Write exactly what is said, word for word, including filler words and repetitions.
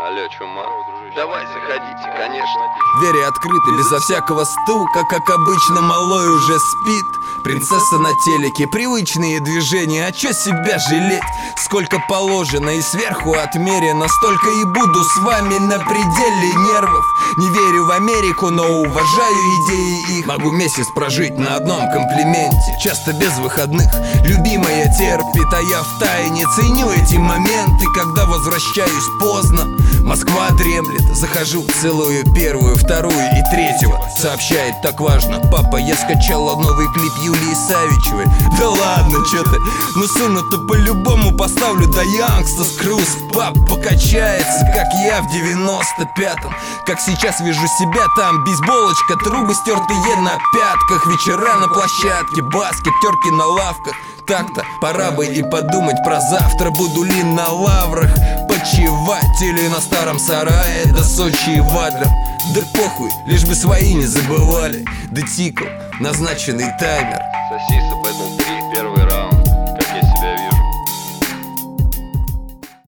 Алло, чума? Давай, заходите, конечно. Двери открыты, безо всякого стука, как обычно, малой уже спит. Принцесса на телеке, привычные движения, а чё себя жалеть? Сколько положено и сверху отмерено, столько и буду с вами на пределе нервов. Не верю в Америку, но уважаю идеи их. Могу месяц прожить на одном комплименте, часто без выходных. Любимая терпит, а я втайне ценю эти моменты, когда возвращаюсь поздно. Москва дремлет, захожу, целую первую, вторую и третьего. Сообщает так важно: папа, я скачала новый клип Юлии Савичевой. Да ладно, чё ты, ну сыну-то по-любому поставлю до Янгста Скрус. Пап покачается, как я в девяносто пятом. Как сейчас вижу себя там, бейсболочка, трубы стертые на пятках. Вечера на площадке, баскет, терки на лавках. Так-то пора бы и подумать про завтра. Буду ли на лаврах почивать или на старом сарае до Сочи и Вадлер. Да похуй, лишь бы свои не забывали. Да тикал назначенный таймер. Соси с